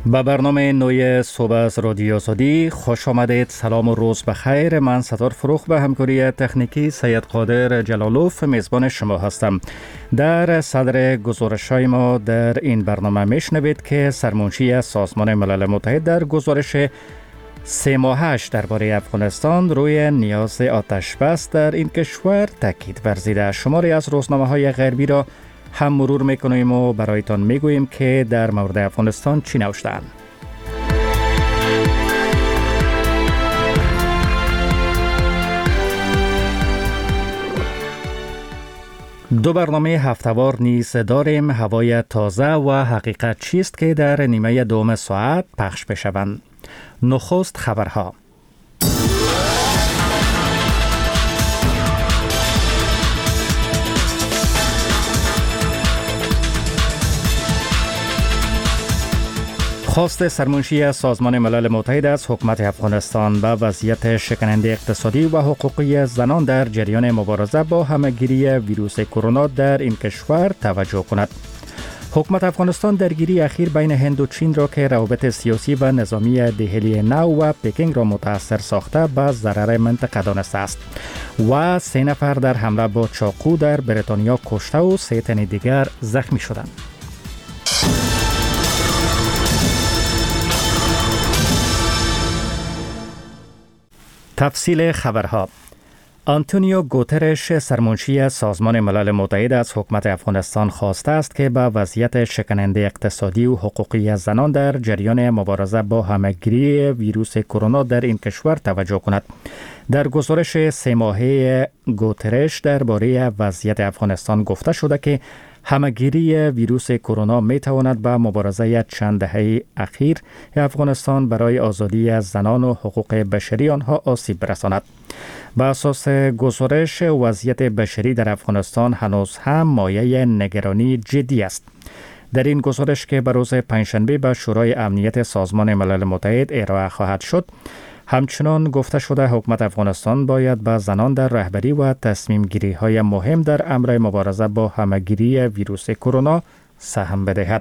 به برنامه نوی صبح از رادیو آزادی خوش آمدید. سلام و روز بخیر. من ستار فروخ به همکاری تکنیکی سید قادر جلالوف میزبان شما هستم. در صدر گزارش‌های ما در این برنامه میشنوید که سرمنشی سازمان ملل متحد در گزارش 3 ماهش درباره افغانستان روی نیاز آتش بس در این کشور تاکید ورزیده. شماری از روزنامه‌های غربی را هم مرور میکنیم و برایتان میگوییم که در مورد افغانستان چی نوشتند. دو برنامه هفته‌وار نیز داریم. هوای تازه و حقیقت چیست که در نیمه دوم ساعت پخش بشوند. نخست خبرها. خواست سرمنشی سازمان ملل متحد از حکومت افغانستان به وضعیت شکننده اقتصادی و حقوقی زنان در جریان مبارزه با همه‌گیری ویروس کرونا در این کشور توجه کند. حکومت افغانستان درگیری اخیر بین هند و چین را که روابط سیاسی و نظامی دهلی نو و پکینگ را متاثر ساخته به ضرر منطقه دانسته است و 3 نفر در حمله با چاقو در بریتانیا کشته و 3 تن دیگر زخمی شدند. تفصیل خبرها. آنتونیو گوترش سرمنشی سازمان ملل متحد از حکومت افغانستان خواسته است که به وضعیت شکننده اقتصادی و حقوقی زنان در جریان مبارزه با همه‌گیری ویروس کرونا در این کشور توجه کند. در گزارش 3 ماهه گوترش درباره وضعیت افغانستان گفته شده که همه‌گیری ویروس کرونا می تواند به مبارزه چند دهه اخیر افغانستان برای آزادی زنان و حقوق بشری آنها آسیب برساند. به اساس گزارش وضعیت بشری در افغانستان هنوز هم مایه نگرانی جدی است. در این گزارش که به روز پنجشنبه به شورای امنیت سازمان ملل متحد ارائه خواهد شد، همچنان گفته شده حکومت افغانستان باید به زنان در رهبری و تصمیم گیری های مهم در امر مبارزه با همه‌گیری ویروس کرونا سهم بدهد.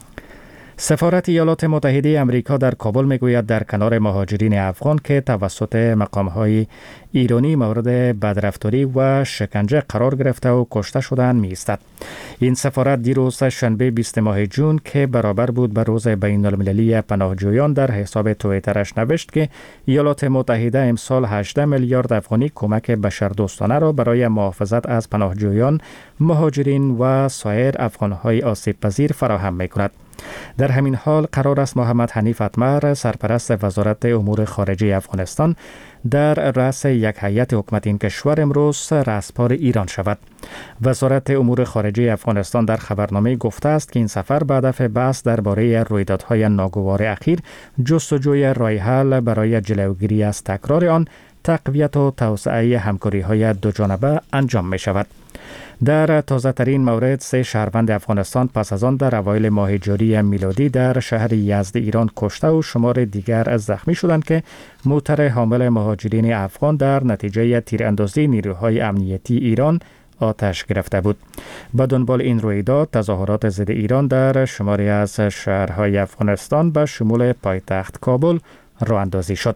سفارت ایالات متحده آمریکا در کابل میگوید در کنار مهاجرین افغان که توسط مقام‌های ایرانی مورد بدرفتاری و شکنجه قرار گرفته و کشته شدند می‌ایستد. این سفارت دیروز شنبه 20 ماه جون که برابر بود به روز بین المللی پناهجویان در حساب توییترش نوشت که ایالات متحده امسال 18 میلیارد افغانی کمک بشردوستانه را برای محافظت از پناهجویان، مهاجرین و سایر افغان‌های آسیب پذیر فراهم می‌کند. در همین حال قرار است محمد حنیف اتمر سرپرست وزارت امور خارجه افغانستان در رأس یک هیئت حکومت این کشور امروز رسپار ایران شود. وزارت امور خارجه افغانستان در خبرنامه گفته است که این سفر به هدف بحث درباره رویدادهای ناگوار اخیر، جستجوی راه حل برای جلوگیری از تکرار آن، تقویت و توسعه همکاری‌های دوجانبه انجام می شود. در تازه ترین مورد 3 شهروند افغانستان پس از آن در اوایل ماه جاری میلادی در شهر یزد ایران کشته و شمار دیگر زخمی شدند که موتر حامل مهاجرین افغان در نتیجه تیراندازی نیروهای امنیتی ایران آتش گرفته بود. به دنبال این رویداد تظاهرات ضد ایران در شماری از شهرهای افغانستان به شمول پایتخت کابل راه اندازی شد.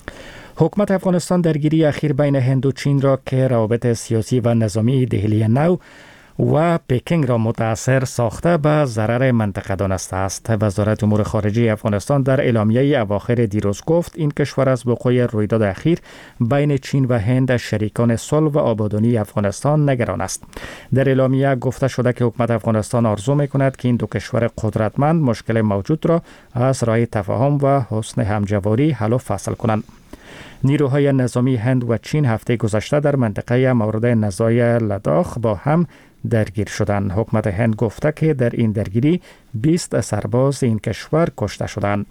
حکومت افغانستان درگیری اخیر بین هند و چین را که روابط سیاسی و نظامی دهلی نو و پکینگ را متاثر ساخته به ضرر منطقه دانسته است. وزارت امور خارجه افغانستان در اعلامیه اواخر دیروز گفت این کشور از وقوع رویداد اخیر بین چین و هند شریکان صلح و آبادانی افغانستان نگران است. در اعلامیه گفته شده که حکومت افغانستان آرزو می‌کند که این دو کشور قدرتمند مشکل موجود را از راه تفاهم و حسن همجواری حل و فصل کنند. نیروهای نظامی هند و چین هفته گذشته در منطقه مورد نزاع لداخ با هم درگیر شدند. حکومت هند گفته که در این درگیری 20 سرباز این کشور کشته شدند.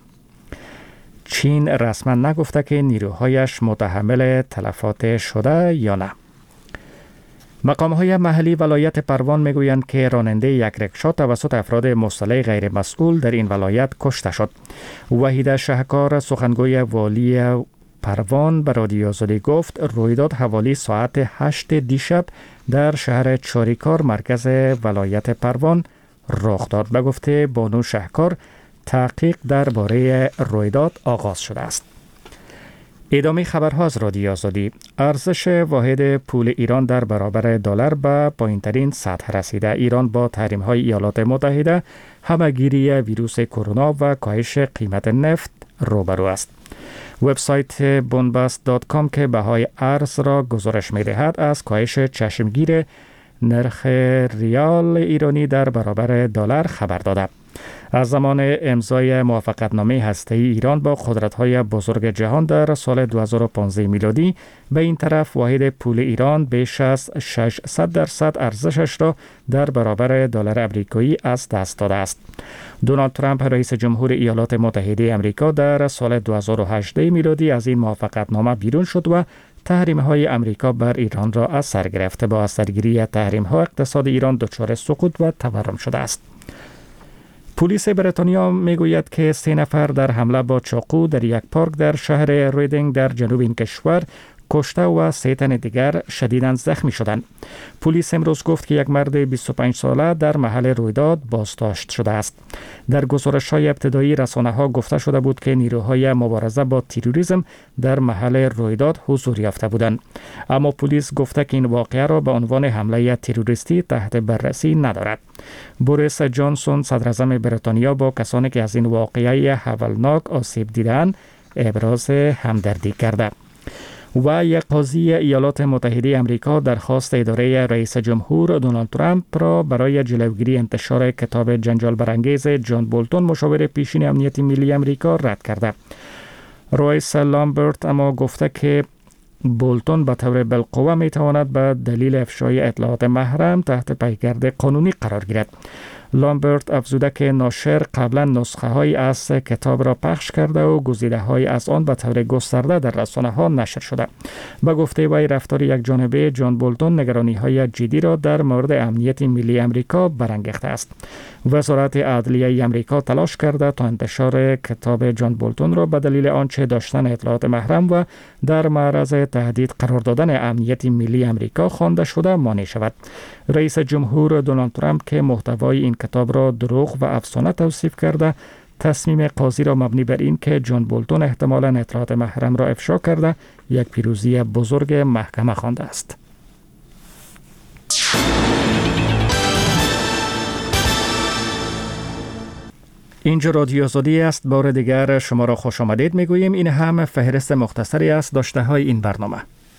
چین رسما نگفته که نیروهایش متحمل تلفات شده یا نه. مقام‌های محلی ولایت پروان میگویند که راننده یک رکشا توسط افراد مسلح غیر مسئول در این ولایت کشته شد. وحید شهکار سخنگوی والی پروان به رادیو آزادی گفت رویداد حوالی ساعت 8 دیشب در شهر چاریکار مرکز ولایت پروان رخ داد. به گفته بانو شهکار تحقیق درباره رویداد آغاز شده است. ادامه خبرها از رادیو آزادی. ارزش واحد پول ایران در برابر دلار به پایین‌ترین سطح رسیده. ایران با تحریم‌های ایالات متحده، همه‌گیری ویروس کرونا و کاهش قیمت نفت روبرو است. وبسایت bombast.com که بهای ارز را گزارش می‌دهد از کاهش چشمگیر نرخ ریال ایرانی در برابر دلار خبر داده. از زمان امضای موافقتنامه هسته‌ای ایران با قدرت‌های بزرگ جهان در سال 2015 میلادی به این طرف واحد پول ایران بیش از 600% ارزشش را در برابر دلار آمریکایی از دست داده است. دونالد ترامپ رئیس جمهور ایالات متحده آمریکا در سال 2018 میلادی از این موافقتنامه بیرون شد و تحریم‌های آمریکا بر ایران را از سر گرفته. با از سرگیری تحریم‌ها اقتصاد ایران دچار سقوط و تورم شده است. پلیس بریتانیا میگوید که 3 نفر در حمله با چاقو در یک پارک در شهر ریدینگ در جنوب این کشور کشته و 3 تن دیگر شدیداً زخمی شدند. پلیس امروز گفت که یک مرد 25 ساله در محل رویداد بازداشت شده است. در گزارش‌های ابتدایی رسانه‌ها گفته شده بود که نیروهای مبارزه با تروریسم در محل رویداد حضور یافته بودند. اما پلیس گفته که این واقعه را به عنوان حمله تروریستی تحت بررسی ندارد. بوریس جانسون صدراعظم بریتانیا با کسانی که از این واقعه هولناک آسیب دیدند ابراز همدردی کرده. و یک قاضی ایالات متحده آمریکا درخواست اداره رئیس جمهور دونالد ترامپ را برای جلوگیری انتشار کتاب جنجال برانگیز جان بولتون مشاور پیشین امنیت ملی آمریکا رد کرده. رویس لامبرت اما گفته که بولتون به طور بالقوه می تواند به دلیل افشای اطلاعات محرم تحت پیگرد قانونی قرار گیرد. لامبرت افزوده که ناشر قبلا نسخه های از کتاب را پخش کرده و گزیده های از آن به طور گسترده در رسانه ها نشر شده. به گفته وی رفتار یک جانبه جان بولتون نگرانی های جدی را در مورد امنیت ملی آمریکا برانگیخته است. وزارت عدلیه آمریکا تلاش کرده تا انتشار کتاب جان بولتون را به دلیل آنچه داشتن اطلاعات محرم و در معرض تهدید قرار دادن امنیت ملی آمریکا خوانده شده مانع شود. رئیس جمهور دونالد ترامپ که محتوای این کتاب را دروغ و افسانه توصیف کرده، تصمیم قاضی را مبنی بر این که جان بولتون احتمالاً اطلاعات محرم را افشا کرده یک پیروزی بزرگ محکمه خوانده است. اینجا رادیو آزادی است. بار دیگر شما را خوش آمدید میگوییم. این هم فهرست مختصری است داشته های این برنامه.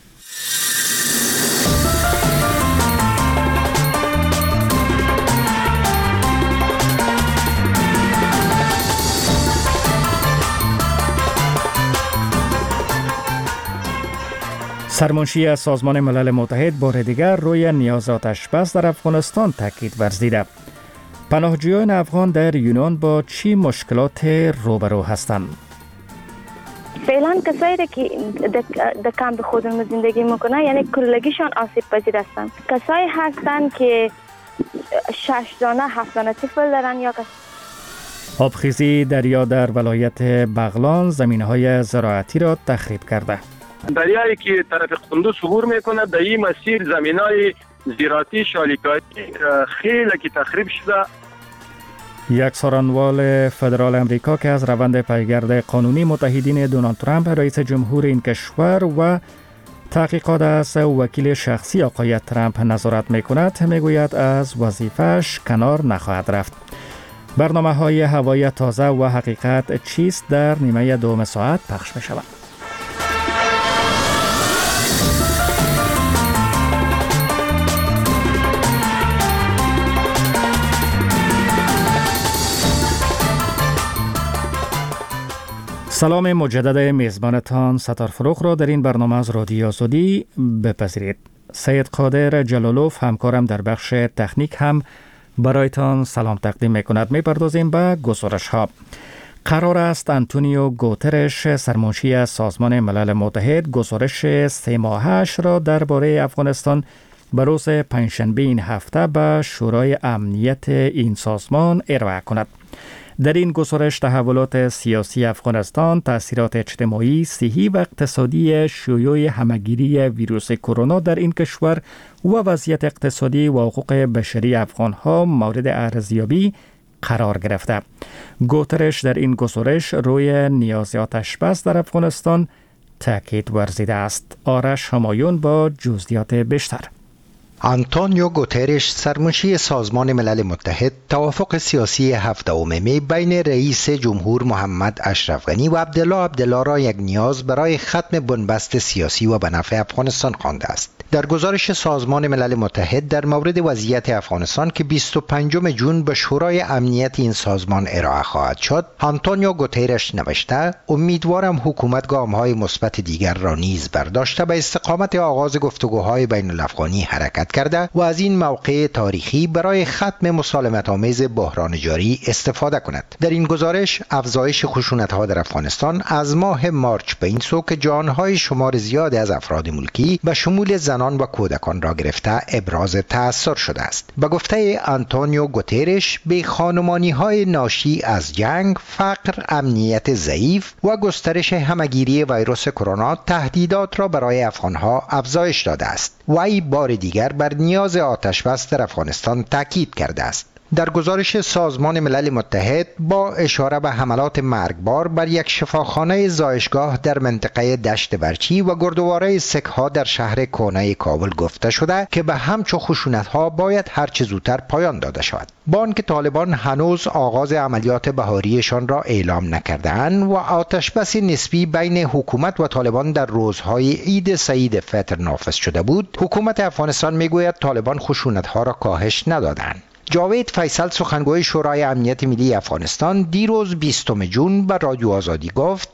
سرمنشی سازمان ملل متحد بار دیگر روی نیاز آتش‌بس در افغانستان تاکید ورزیده. پناهجویان افغان در یونان با چی مشکلات روبرو هستند؟ فعلا کسایی که در کمپ خودمون زندگی میکنه یعنی کلگیشان آسیب پذیر هستند. کسایی هستند که 6 دانه 7 دانه طفل دارن یا آبخیزی دریا در ولایت بغلان زمینهای زراعتی را تخریب کرده. دریایی که طرف قندوز عبور میکنه در این مسیر زمینای زراعتی شالیکایی خیلی که تخریب شده. یک سخنران فدرال امریکا که از روند پیگرد قانونی متحدین دونالد ترامپ رئیس جمهور این کشور و تحقیقات از وکیل شخصی آقای ترامپ نظارت میکند میگوید از وظیفه‌اش کنار نخواهد رفت. برنامه‌های هوای تازه و حقیقت چیست در نیمه دوم ساعت پخش می‌شود. سلام مجدد میزبانتان ستار فروغ را در این برنامه از رادیو آزادی بپذیرید. سید قادر جلالوف همکارم در بخش تکنیک هم برایتان سلام تقدیم میکند. میپردازیم به گزارش ها. قرار است آنتونیو گوترش سرمنشی سازمان ملل متحد گزارش 3 ماهش را درباره افغانستان به روز پنجشنبه این هفته به شورای امنیت این سازمان ارائه کند. در این گزارش تحولات سیاسی افغانستان، تأثیرات اجتماعی، صحی و اقتصادی شیوع همه‌گیری ویروس کرونا در این کشور و وضعیت اقتصادی و حقوق بشری افغان‌ها مورد ارزیابی قرار گرفته. گوترش در این گزارش روی نیاز آتشبس در افغانستان تاکید ورزیده است. آرش همایون با جزئیات بیشتر. آنتونیو گوترش سرمنشی سازمان ملل متحد توافق سیاسی 17 می بین رئیس جمهور محمد اشرف غنی و عبدالله را یک نیاز برای ختم بنبست سیاسی و به نفع افغانستان خوانده است. در گزارش سازمان ملل متحد در مورد وضعیت افغانستان که 25 جون به شورای امنیت این سازمان ارائه خواهد شد، آنتونیو گوترش نوشته: امیدوارم حکومت گام‌های مثبت دیگر را نیز برداشته به استقامت آغاز گفتگوهای بین الافغانی حرکت کرده و از این موقع تاریخی برای ختم مسالمت‌آمیز بحران جاری استفاده کند. در این گزارش افزایش خشونت‌ها در افغانستان از ماه مارچ به این سو که جان‌های شمار زیادی از افراد ملکی به شمول زنان و کودکان را گرفته ابراز تأثیر شده است. به گفته آنتونیو گوترش، به خانمانی‌های ناشی از جنگ، فقر، امنیت ضعیف و گسترش همه‌گیری ویروس کرونا تهدیدات را برای افغان‌ها افزایش داده است. وی بار دیگر بر نیاز آتشبس در افغانستان تاکید کرده است. در گزارش سازمان ملل متحد با اشاره به حملات مرگبار بر یک شفاخانه زایشگاه در منطقه دشت برچی و گردواره سک‌ها در شهر کهنه کابل گفته شده که به همچو خشونت‌ها باید هرچه زودتر پایان داده شود. با آنکه طالبان هنوز آغاز عملیات بهاریشان را اعلام نکرده‌اند و آتشبس نسبی بین حکومت و طالبان در روزهای عید سعید فطر نافذ شده بود، حکومت افغانستان میگوید طالبان خشونت‌ها را کاهش ندادند. جاوید فیصل سخنگوی شورای امنیت ملی افغانستان دیروز 20 جون به رادیو آزادی گفت: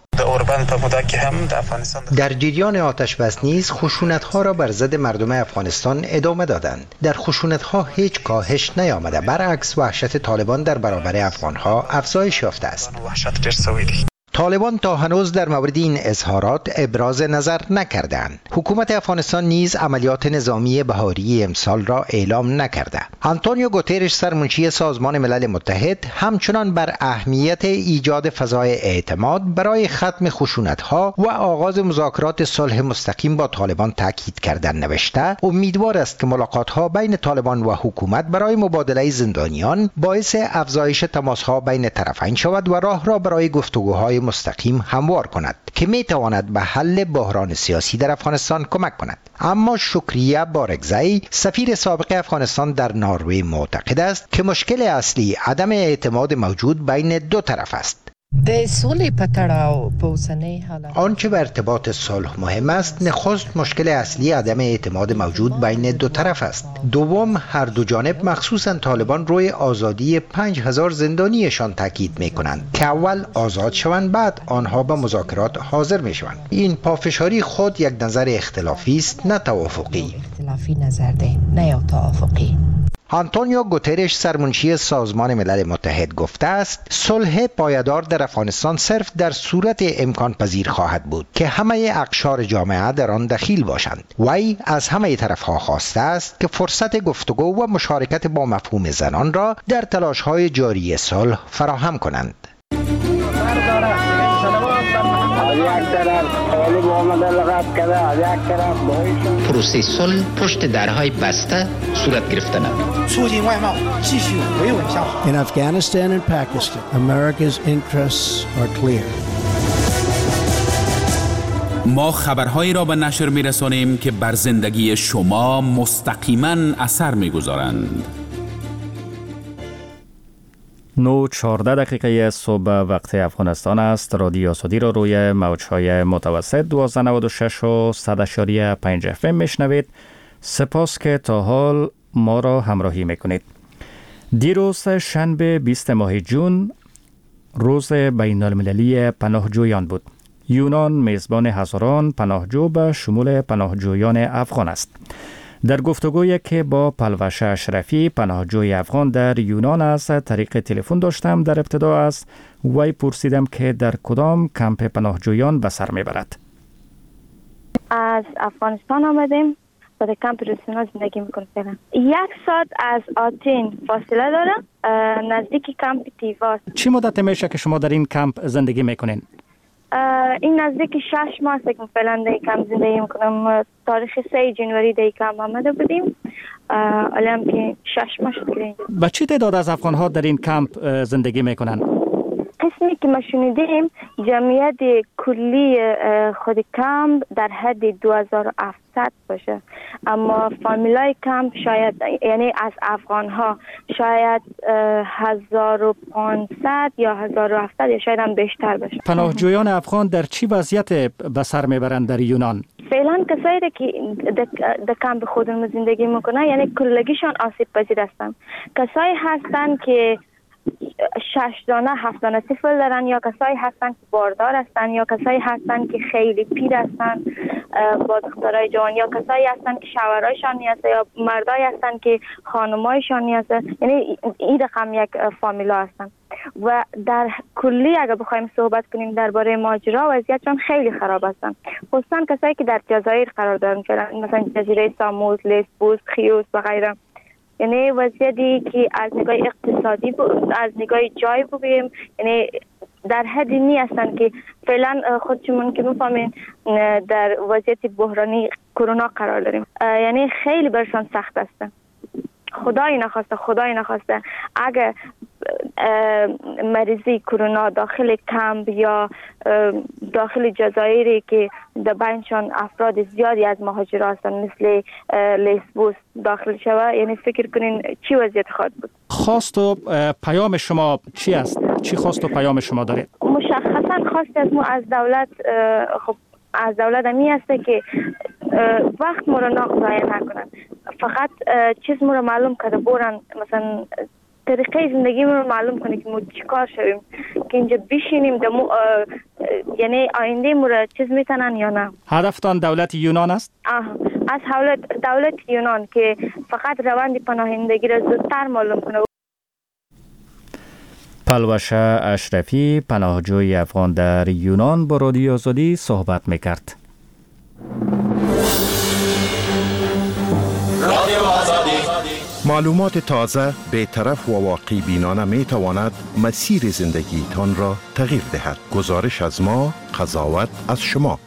در جریان آتشبس نیز خشونت‌ها را بر ضد مردم افغانستان ادامه دادند. در خشونت‌ها هیچ کاهش نیامده، برعکس وحشت طالبان در برابر افغان‌ها افزایش یافته است. طالبان تا هنوز در مورد این اظهارات ابراز نظر نکردند. حکومت افغانستان نیز عملیات نظامی بهاری امسال را اعلام نکرده. آنتونیو گوترش سرمنشی سازمان ملل متحد همچنان بر اهمیت ایجاد فضای اعتماد برای ختم خشونت‌ها و آغاز مذاکرات صلح مستقیم با طالبان تاکید کردن نوشته: امیدوار است که ملاقات‌ها بین طالبان و حکومت برای مبادله زندانیان باعث افزایش تماس‌ها بین طرفین شود و راه را برای گفتگوهای مستقیم هموار کند که می تواند به حل بحران سیاسی در افغانستان کمک کند. اما شکریه بارگزئی، سفیر سابق افغانستان در نروژ، معتقد است که مشکل اصلی عدم اعتماد موجود بین دو طرف است. آنچه به ارتباط صلح مهم است، نخست مشکل اصلی عدم اعتماد موجود بین دو طرف است. دوم، هر دو جانب مخصوصا طالبان روی آزادی 5000 زندانیشان تاکید می کنند که اول آزاد شوند، بعد آنها به مذاکرات حاضر می شوند. این پافشاری خود یک نظر اختلافی است، نه توافقی. آنتونیو گوترش سرمنشی سازمان ملل متحد گفته است: صلح پایدار در افغانستان صرف در صورت امکان پذیر خواهد بود که همه اقشار جامعه در آن دخیل باشند. وی از همه طرفها خواسته است که فرصت گفتگو و مشارکت با مفهوم زنان را در تلاش‌های جاری صلح فراهم کنند. پروسه صلح پشت درهای بسته صورت گرفته نمید. In Afghanistan and Pakistan, America's interests are clear. ما خبرهایی را به نشر می‌رسانیم که بر زندگی شما مستقیما اثر می‌گذارند. 9:14 دقیقه صبح وقت افغانستان است. رادیو آزادی را روی موج‌های متوسط 1296 و 100.5 FM میشنوید. سپاس که تا حال ما را همراهی میکنید. دیروز شنبه 20 ماه جون روز بین المللی پناهجویان بود. یونان میزبان هزاران پناهجو به شمول پناهجویان افغان است. در گفتگویی که با پلوش اشرفی پناهجوی افغان در یونان از طریق تلفن داشتم، در ابتدا از وی پرسیدم که در کدام کمپ پناهجویان به سر میبرد. از افغانستان آمدیم و در کمپ روسینا زندگی میکنیم فعلا. 1 ساعت از آتین فاصله داره، نزدیک کمپ تیواس. چی مدت میشه که شما در این کمپ زندگی میکنین؟ این نزدیک 6 ماه است که فعلا در کمپ زندگی میکنم. تاریخ 3 جنوری در کمپ آمده بودیم. حالا هم که 6 ماه شد که اینجا. با چه تعداد از افغان‌ها در این کمپ زندگی میکنن؟ قسمی که ما شنیدیم جمعیت کلی خود کمپ در حد 2700 باشه، اما فامیلای کمپ شاید یعنی از افغان ها شاید 1500 یا 1700 یا شاید هم بیشتر باشه. پناهجویان افغان در چی وضعیت به سر میبرند در یونان؟ فعلا کسایی که در کمپ خودمون زندگی میکنن یعنی کلگیشان آسیب پذیر هستن. کسایی هستن که 6 دانه 7 دانه طفل دارن، یا کسایی هستن که باردار هستن، یا کسایی هستن که خیلی پیر هستن با دخترای جوان، یا کسایی هستن که شوهرایشان نیسته، یا مردایی هستن که خانمایشان نیسته. یعنی این رقم یک فامیلا هستن و در کلی اگر بخوایم صحبت کنیم درباره ماجرا وضعیتشان خیلی خراب هستن، خصوصا کسایی که در جزایر قرار دارن، مثلا جزیره ساموس، لسبوس، خیوس و غیره. یعنی وضعیتی که از نگاه اقتصادی از نگاه جای بگیم یعنی در حدی نی هستن که فعلا خودشون که میفهمین در وضعیت بحرانی کرونا قرار داریم. یعنی خیلی برشان سخت هستن. خدای نخواسته اگر مریضی کرونا داخل کمپ یا داخل جزایری که در بینشان افراد زیادی از مهاجران هستن مثل لسبوس داخل شوه، یعنی فکر کنین چی وضعیت خواهد بود. خواست و پیام شما چی است؟ چی خواست و پیام شما دارید؟ مشخصا خواست از ما از دولت از دولت همی هسته که وقت ما رو ضایع نکنن، فقط چیز ما رو معلوم کرده برن، مثلا طریقه زندگی ما رو معلوم کنه که ما چیکار شویم که اینجا بشینیم یعنی آینده ما رو چیز میتنن یا نه. هدفتان دولت یونان است؟ از دولت یونان که فقط روند پناهندگی را زودتر معلوم کنه. پلوشه اشرفی پناهجوی افغان در یونان با رادیو آزادی صحبت میکرد. معلومات تازه، بی‌طرف و واقعی بینانه می تواند مسیر زندگیتان را تغییر دهد. گزارش از ما، قضاوت از شما.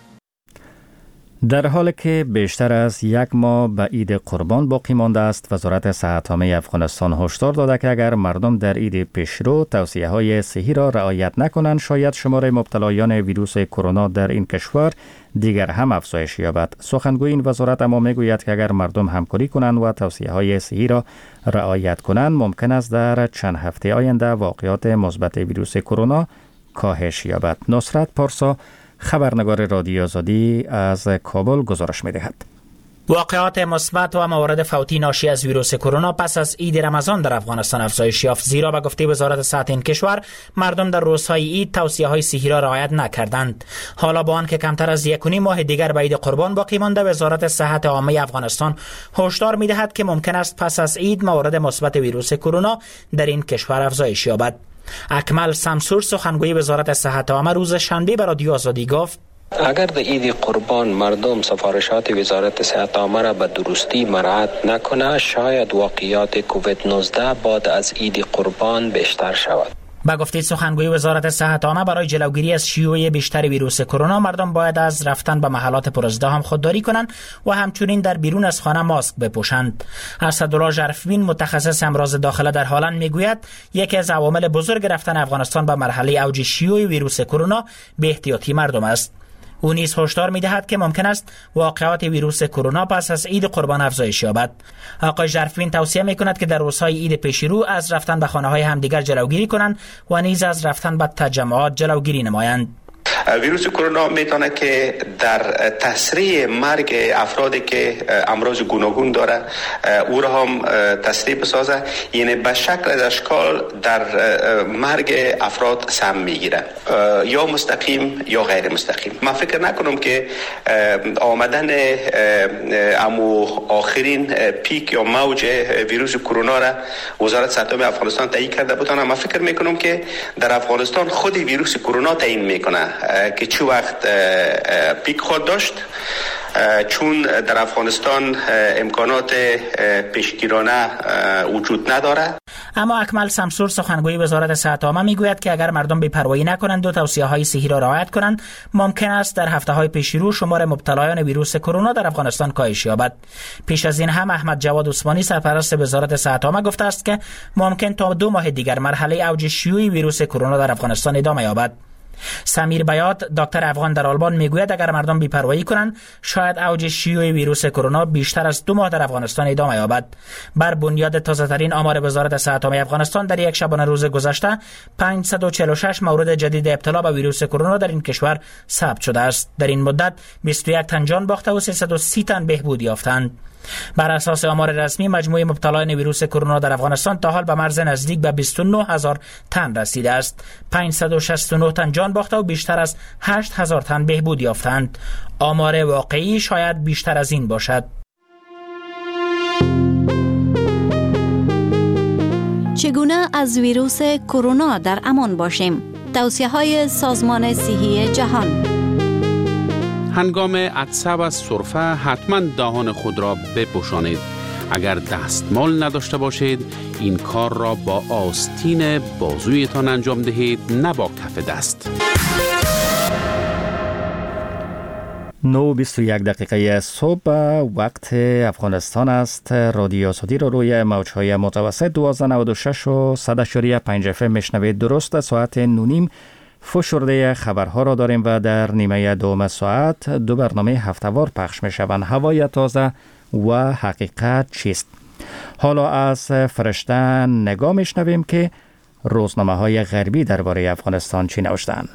در حالی که بیشتر از 1 ماه به عید قربان باقی مانده است، وزارت صحت عامه افغانستان هشدار داده که اگر مردم در عید پیشرو توصیه‌های صحی را رعایت نکنند، شاید شمار مبتلایان ویروس کرونا در این کشور دیگر هم افزایش یابد. سخنگوی این وزارت اما میگوید که اگر مردم همکاری کنند و توصیه‌های صحی را رعایت کنند، ممکن است در چند هفته آینده واقعات مثبت ویروس کرونا کاهش یابد. نصرت پارسا خبرنگار رادیو آزادی از کابل گزارش می‌دهد. واقعات مثبت و موارد فوتی ناشی از ویروس کرونا پس از عید رمضان در افغانستان افزایش یافت، زیرا به گفته وزارت صحت این کشور مردم در روزهای عید توصیه‌های صحی را رعایت نکردند. حالا با آنکه کمتر از 1.5 ماه دیگر به عید قربان باقی مانده، وزارت صحت عامه افغانستان هشدار می‌دهد که ممکن است پس از عید موارد مثبت ویروس کرونا در این کشور افزایش یابد. اکمل سمسور سخنگوی وزارت صحت عامه روز شنبه به رادیو آزادی گفت: اگر در عید قربان مردم سفارشات وزارت صحت عامه را به درستی مراعات نکنه، شاید واقعیات کووید 19 بعد از عید قربان بیشتر شود. با گفته سخنگوی وزارت صحت عامه، برای جلوگیری از شیوع بیشتر ویروس کرونا مردم باید از رفتن به محلات پرازدحام خودداری کنند و همچنین در بیرون از خانه ماسک بپوشند. اسدالله ژرفبین متخصص امراض داخله در هلند میگوید یکی از عوامل بزرگ رفتن افغانستان به مرحله اوج شیوع ویروس کرونا به احتیاطی مردم است. او نیز هشدار می‌دهد که ممکن است واقعات ویروس کرونا پس از عید قربان افزایش یابد. آقای ژرفبین توصیه می‌کند که در روزهای عید پیشرو از رفتن به خانه‌های همدیگر جلوگیری کنند و نیز از رفتن به تجمعات جلوگیری نمایند. ویروس کرونا میتونه که در تسریع مرگ افرادی که امراض گوناگون داره او را هم تسریع بسازه، یعنی به شکل از اشکال در مرگ افراد سهم میگیره، یا مستقیم یا غیر مستقیم. من فکر نکنم که آمدن امو آخرین پیک یا موج ویروس کرونا را وزارت صحت عامه افغانستان تعیین کرده بودن. من فکر میکنم که در افغانستان خود ویروس کرونا تعیین میکنه که چه وقت پیک خود داشت، چون در افغانستان امکانات پیشگیرانه وجود نداره. اما اکمل سمسور سخنگوی وزارت صحت عامه میگوید که اگر مردم بی‌پروایی نکنند و توصیه‌های صحی را رعایت کنند، ممکن است در هفته‌های پیش رو شمار مبتلایان ویروس کرونا در افغانستان کاهش یابد. پیش از این هم احمد جواد عثمانی سرپرست وزارت صحت عامه گفته است که ممکن تا 2 ماه دیگر مرحله اوج شیوع ویروس کرونا در افغانستان ادامه یابد. سمیر بیات دکتر افغان در آلمان میگوید اگر مردم بی‌پروایی کنند شاید اوج شیوع ویروس کرونا بیشتر از 2 ماه در افغانستان ادامه یابد. بر بنیاد تازه‌ترین آمار وزارت صحت عامه افغانستان در یک شبانه روز گذشته 546 مورد جدید ابتلا به ویروس کرونا در این کشور ثبت شده است. در این مدت 21 تن جان باخته و 330 تن بهبود یافتند. بر اساس آمار رسمی مجموع مبتلایان ویروس کرونا در افغانستان تا حال به مرز نزدیک به 29000 تن رسیده است. 569 تن جان باخته و بیشتر از 8000 تن بهبود یافتند. آمار واقعی شاید بیشتر از این باشد. چگونه از ویروس کرونا در امان باشیم؟ توصیه‌های سازمان صحی جهان. هنگام عطسه و سرفه حتما دهان خود را بپوشانید. اگر دستمال نداشته باشید این کار را با آستین بازویتان انجام دهید، نه با کف دست. 9:21 دقیقه صبح وقت افغانستان است. رادیو آزادی رو روی موج‌های متوسط 1296 و 100.5 FM میشنوید. درست ساعت 9:30 فشرده خبرها را داریم و در نیمه دوم ساعت 2 برنامه هفته‌وار پخش می شوند. هوای تازه و حقیقت چیست؟ حالا از فرشته نگاه می شنویم که روزنامه های غربی درباره افغانستان چی نوشتند.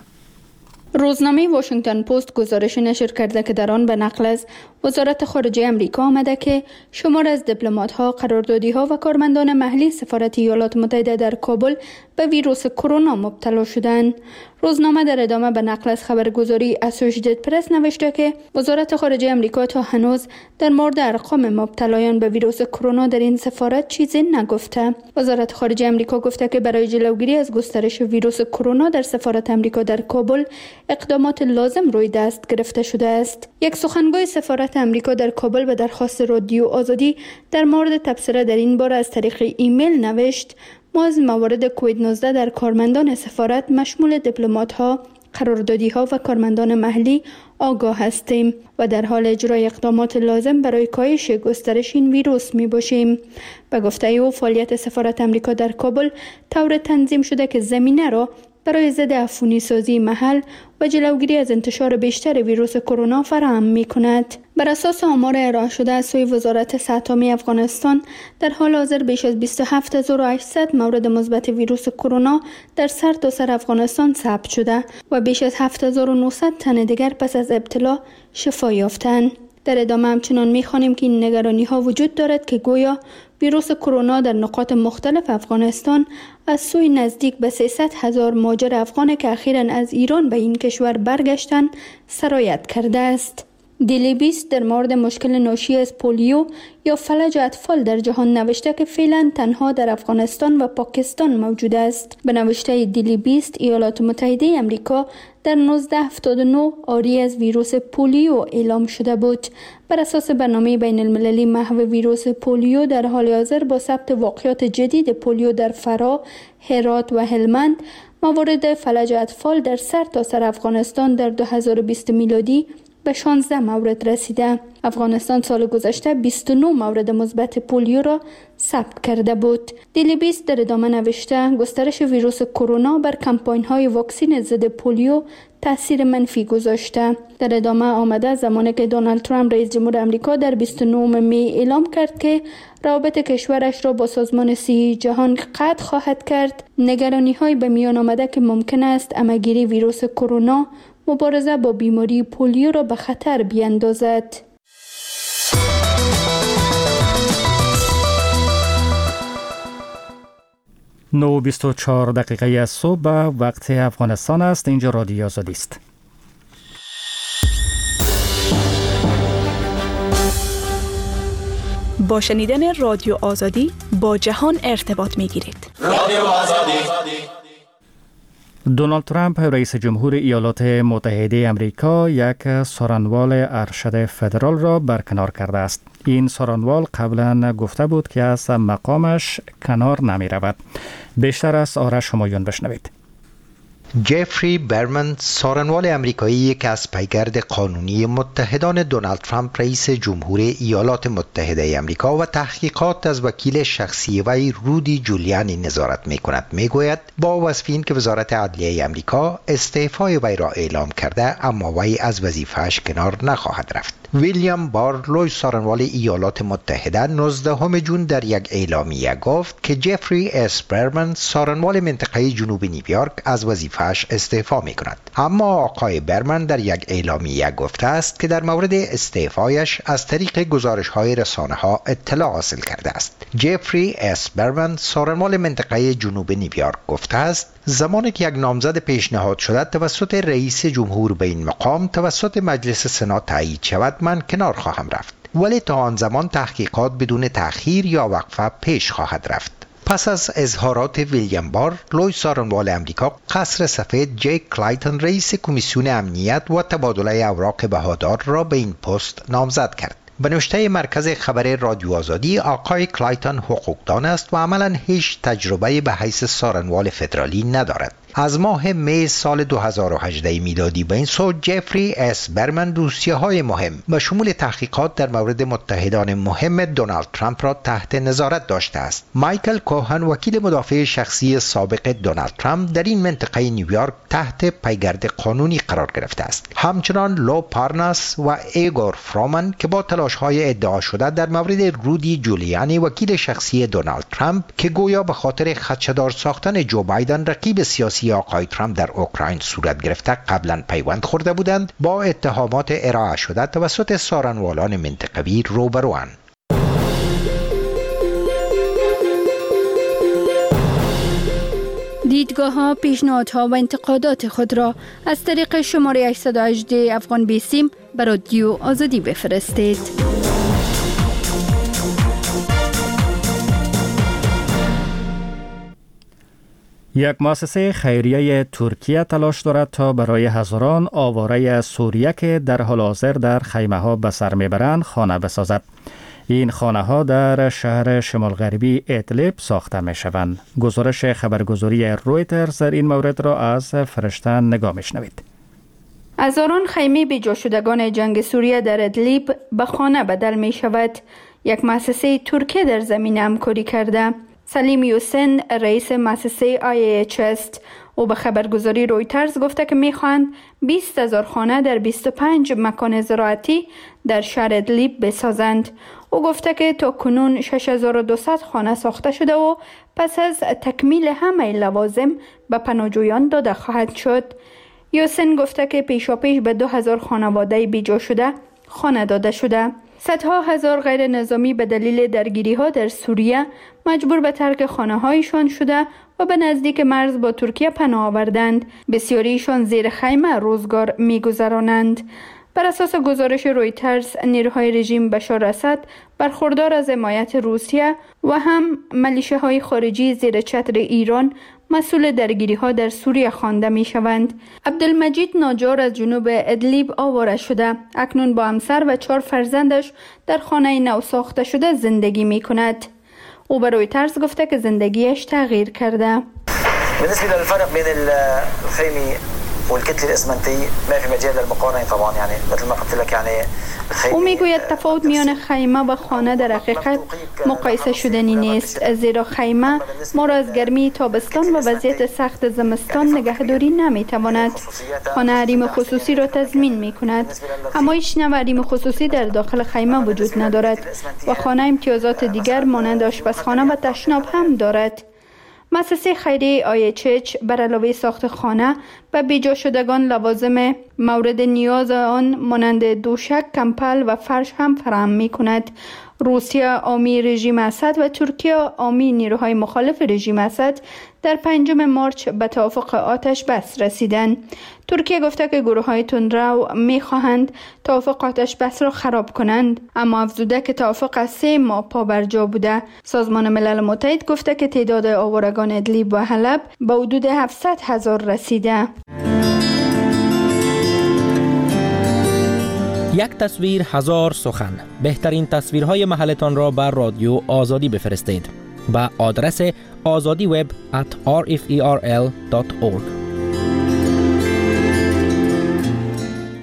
روزنامه واشنگتن پست گزارش نشر کرده که در آن به نقل از وزارت خارجه امریکا آمده که شمار از دیپلمات‌ها، قراردادی‌ها و کارمندان محلی سفارت ایالات متحده در کابل به ویروس کرونا مبتلا شدند. روزنامه در ادامه به نقل از خبرگزاری اسوشییتد پرس نوشته که وزارت خارجه امریکا تا هنوز در مورد ارقام مبتلایان به ویروس کرونا در این سفارت چیزی نگفته. وزارت خارجه امریکا گفته که برای جلوگیری از گسترش ویروس کرونا در سفارت امریکا در کابل اقدامات لازم روی دست گرفته شده است. یک سخنگوی سفارت امریکا در کابل به درخواست رادیو آزادی در مورد تبصره در این باره از طریق ایمیل نوشت: ما از موارد کووید 19 در کارمندان سفارت مشمول دیپلمات‌ها، قراردادی‌ها و کارمندان محلی آگاه هستیم و در حال اجرای اقدامات لازم برای کاهش گسترش این ویروس می‌باشیم. به گفته او فعالیت سفارت امریکا در کابل طور تنظیم شده که زمینه را برای ضد عفونی سازی محل و جلوگیری از انتشار بیشتر ویروس کرونا فراهم می‌کند. بر اساس آمار ارائه شده از سوی وزارت صحت عامه افغانستان در حال حاضر بیش از 27800 مورد مثبت ویروس کرونا در سرتاسر افغانستان ثبت شده و بیش از 7900 تن دیگر پس از ابتلا شفا یافتند. در ادامه همچنان می‌خوانیم که این نگرانی‌ها وجود دارد که گویا ویروس کرونا در نقاط مختلف افغانستان از سوی نزدیک به 300,000 مهاجر افغان که اخیراً از ایران به این کشور برگشتند سرایت کرده است. دیلی 20 در مورد مشکل ناشی از پولیو یا فلج اطفال در جهان نوشته که فعلا تنها در افغانستان و پاکستان موجود است. به نوشته دیلی 20 ایالات متحده امریکا در 1979 عاری از ویروس پولیو اعلام شده بود. بر اساس برنامه بین المللی محو ویروس پولیو در حال حاضر با ثبت واقعات جدید پولیو در فرا، هرات و هلمند، موارد فلج اطفال در سرتاسر افغانستان در 2020 میلادی به 16 مورد رسیده. افغانستان سال گذشته 29 مورد مثبت پولیو را ثبت کرده بود. دیلی 20 در ادامه نوشته گسترش ویروس کرونا بر کمپاین‌های واکسین ضد پولیو تاثیر منفی گذاشته. در ادامه آمده زمانی که دونالد ترامپ رئیس جمهور آمریکا در 29 می اعلام کرد که روابط کشورش را با سازمان صحی جهان قطع خواهد کرد، نگرانی‌های به میان آمده که ممکن است همه‌گیری ویروس کرونا مبارزه با بیماری پولیو را به خطر بیاندازد. نو 24 دقیقه صبح وقت افغانستان است. اینجا رادیو آزادی است. با شنیدن رادیو آزادی با جهان ارتباط می گیرید. رادیو آزادی. دونالد ترامپ رئیس جمهور ایالات متحده آمریکا یک سارنوال ارشد فدرال را برکنار کرده است. این سارنوال قبلا گفته بود که از مقامش کنار نمی رود. بیشتر از آرش همایون بشنوید. جفری برمن، سارنوال امریکایی که از پیگرد قانونی متحدان دونالد ترامپ رئیس جمهور ایالات متحده آمریکا و تحقیقات از وکیل شخصی وی رودی جولیانی نظارت می کند، می گوید با وصف این که وزارت عدلیه آمریکا استعفای وی را اعلام کرده، اما وی از وظیفه‌اش کنار نخواهد رفت. ویلیام بار، لوی سارنوال ایالات متحده 19 جون در یک اعلامیه گفت که جفری اس برمن، سارنوال منطقه جنوب نیویورک، از وظیفه‌اش استعفا می کند. اما آقای برمن در یک اعلامیه گفته است که در مورد استعفایش از طریق گزارش‌های رسانه‌ها اطلاع حاصل کرده است. جفری اس برمن، سارنوال منطقه جنوب نیویورک، گفته است زمانی که یک نامزد پیشنهاد شده توسط رئیس جمهور به این مقام توسط مجلس سنا تایید شود، من کنار خواهم رفت، ولی تا آن زمان تحقیقات بدون تأخیر یا وقفه پیش خواهد رفت. پس از اظهارات ویلیام بار، لوی سارنوال امریکا قصر سفید جیک کلایتن، رئیس کمیسیون امنیت و تبادله اوراق بهادار را به این پست نامزد کرد. به نوشته مرکز خبر رادیو آزادی، آقای کلایتن حقوقدان است و عملاً هیچ تجربه به حیث سارنوال فدرالی ندارد. از ماه می سال 2018 میلادی به این سو، جفری اس برمن دوسیه‌های مهم به شمول تحقیقات در مورد متحدان مهم دونالد ترامپ را تحت نظارت داشته است. مایکل کوهن، وکیل مدافع شخصی سابق دونالد ترامپ، در این منطقه نیویورک تحت پیگرد قانونی قرار گرفته است. همچنان لو پارناس و ایگور فرومن که با تلاش‌های ادعا شده در مورد رودی جولیانی، وکیل شخصی دونالد ترامپ که گویا به خاطر خدشه‌دار ساختن جو بایدن رقیب سیاسی آقای ترامپ در اوکراین صورت گرفته قبلا پیوند خورده بودند، با اتهامات ارائه شده توسط سارنوالان منطقوی روبروان. دیدگاه‌ها، پیشنهادها و انتقادات خود را از طریق شماره 818 افغان بیسیم به رادیو آزادی بفرستید. یک مؤسسه خیریه ترکیه تلاش دارد تا برای هزاران آواره سوریه که در حال حاضر در خیمه ها به سر میبرند خانه بسازد. این خانه ها در شهر شمال غربی ادلب ساخته می شوند. گزارش خبرگزاری رویترز در این مورد را از فرشته نگاه میشنوید. هزاران خیمه بی‌جا شدگان جنگ سوریه در ادلب به خانه بدل می شود. یک مؤسسه ترکیه در زمین همکاری کرده. سلیم یوسن، رئیس مؤسسه IHS است. او به خبرگزاری رویترز گفته که می‌خواهند 20,000 خانه در 25 مکان زراعتی در شهر ادلب بسازند. او گفته که تا کنون 6,200 خانه ساخته شده و پس از تکمیل همه لوازم به پناهجویان داده خواهد شد. یوسن گفته که پیشاپیش به 2,000 خانواده بی‌جا شده خانه داده شده. صدها هزار غیر نظامی به دلیل درگیری‌ها در سوریه مجبور به ترک خانه‌هایشان شده و به نزدیک مرز با ترکیه پناه آوردند. بسیاریشان زیر خیمه روزگار می‌گذرانند. بر اساس گزارش رویترز، نیروهای رژیم بشار اسد برخوردار از حمایت روسیه و هم ملیشه‌های خارجی زیر چتر ایران مسئول درگیری‌ها در سوریه خوانده می‌شوند. عبدالمجید ناجار از جنوب ادلب آواره شده. اکنون با همسر و 4 فرزندش در خانه نو ساخته شده زندگی می‌کند. او به رویترز گفته که زندگیش تغییر کرده. بالنسبة للفرق بين الخيمة والكتلة الإسمنتية ما في مجال للمقارنة طبعا، يعني مثل ما قلت لك يعني او میگوید تفاوت میان خیمه و خانه در حقیقت مقایسه شدنی نیست، زیرا خیمه ما را از گرمی تابستان و وضعیت سخت زمستان نگهداری نمیتواند. خانه حریم خصوصی را تضمین میکند، اما هیچ نوع حریم خصوصی در داخل خیمه وجود ندارد و خانه امتیازات دیگر مانند آشپزخانه و تشناب هم دارد. مؤسسه خیریه IHH بر علاوه ساخت خانه و بی‌جا شدگان لوازم مورد نیاز آن مانند دوشک، کمپل و فرش هم فراهم می کند. روسیه حامی رژیم اسد و ترکیه حامی نیروهای مخالف رژیم اسد در 5 مارچ به توافق آتش بس رسیدند. ترکیه گفته که گروه‌های تندرو می‌خواهند توافق آتش بس را خراب کنند، اما افزوده که توافق از 3 ماه پابرجا بوده. سازمان ملل متحد گفته که تعداد آوارگان ادلیب و حلب به حدود 700,000 رسیده. یک تصویر هزار سخن. بهترین تصویرهای محلتان را بر رادیو آزادی بفرستید. با آدرس azadiweb@rferl.org.